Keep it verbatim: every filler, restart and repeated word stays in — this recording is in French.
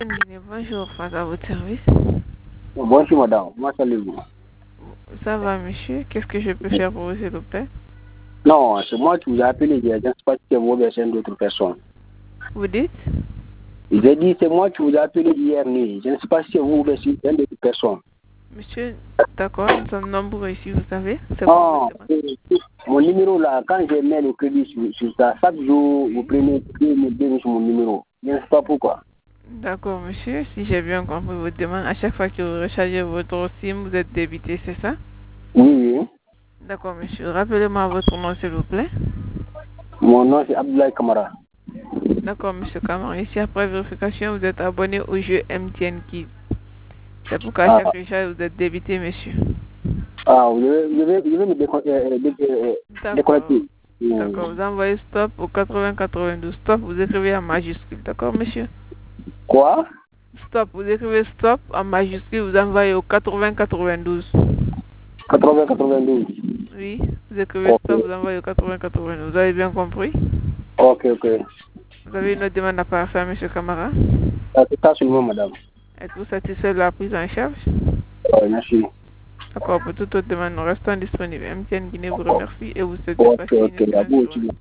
Guinée, bonjour, face à votre service. Bonjour madame, comment allez-vous? Ça va, monsieur? Qu'est-ce que je peux faire pour vous, s'il vous plaît? Non, c'est moi qui vous ai appelé hier, je ne sais pas si c'est vous ou c'est d'autres personnes. Vous dites? J'ai dit c'est moi qui vous ai appelé hier nuit, je ne sais pas si c'est vous ou c'est une d'autres personnes. Monsieur, d'accord, nous sommes nombreux ici, vous savez. C'est Ah, quoi votre demande? mon numéro là, quand je mets le crédit sur, sur ça, chaque jour, vous prenez deux mille sur mon numéro. Je ne sais pas pourquoi. D'accord, monsieur. Si j'ai bien compris votre demande, à chaque fois que vous rechargez votre SIM, vous êtes débité, c'est ça? Oui, oui. D'accord, monsieur. Rappelez-moi votre nom, s'il vous plaît. Mon nom c'est Abdoulaye Kamara. D'accord, monsieur Kamara. Ici, après vérification, vous êtes abonné au jeu M T N Kids. C'est pourquoi à Ah, chaque recharge, vous êtes débité, monsieur. ah je, vais, je, vais, je vais me déco- euh, dé- euh, D'accord. déconnecter. D'accord, Hmm. vous envoyez stop au quatre-vingts quatre-vingt-douze. Stop, vous écrivez en majuscule. D'accord, monsieur? Quoi? Stop, vous écrivez stop en majuscule, vous envoyez au quatre-vingts quatre-vingt-douze. quatre-vingts quatre-vingt-douze. Oui, vous écrivez Ok, stop, vous envoyez au quatre-vingts quatre-vingt-douze. Vous avez bien compris? ok, ok. Vous avez une autre demande à part faire, monsieur Camara? Ah, c'est ça seulement madame. Êtes-vous satisfait de la prise en charge? Ouais, merci. D'accord, pour toute autre demande, nous restons disponibles. M T N Guinée vous remercie et vous souhaite de Ok, passer une ok. À excellente vous journée. aussi.